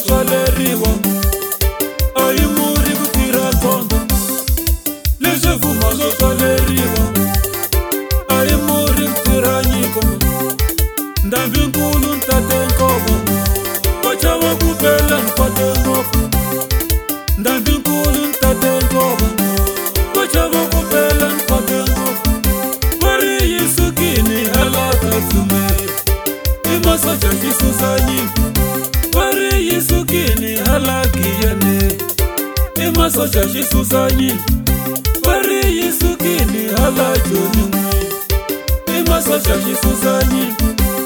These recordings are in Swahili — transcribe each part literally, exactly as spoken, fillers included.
tswaleriwa a hi muri ku tirha ntsongo leswi fuma swo tswaleriwa a hi muri ku tirha nyiko ndhambinkulu ntate nkovo ko chava ku bela nkwate ngopfu ndhambinkulu ntate nkovo ko chava ku bela nkwate ngopfu vari yisukini hala ka tsumeri i masocha xisusa nyimpi vari yisukini hala giyane i masocha xisusa nyimpi vari yisukini hala joni n'wi i masocha xisusa nyimpi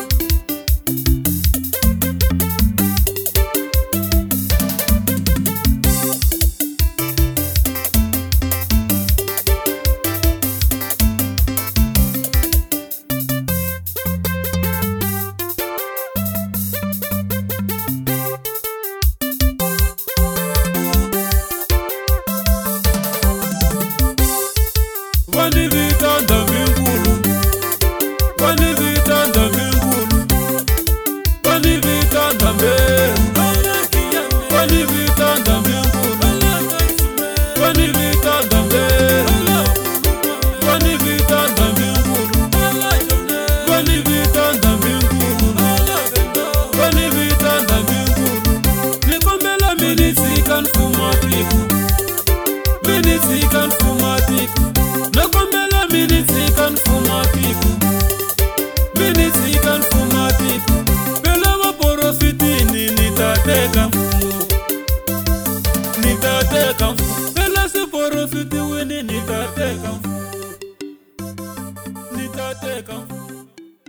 Vani vita ndhambinkulu, vani vita ndhambinkulu, vani vita ndhambe, vani vita ndhambinkulu, vani vita ndhambe, vani vita ndhambinkulu, vani vita ndhambinkulu, vani vita ndhambinkulu. Nikombela minisika nfumatiku, minisika nfumatiku. Nakombela minisika nfumatiku, minisika nfumatiku. Bela vaporofitini nitateka mfumo, nitateka mfumo. Bela siporofiti wini nitateka mfumo, nitateka mfumo.